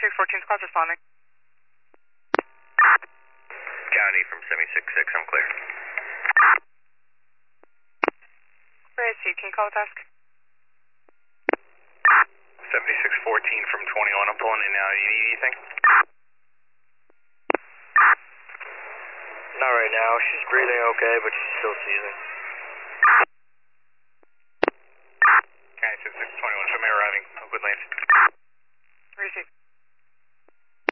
7614 squad responding. County from 76-6, I'm clear. Where is he? Can you call the task? 7614 from 21, I'm pulling in now. Do you need anything? Not right now. She's breathing okay, but she's still seizing.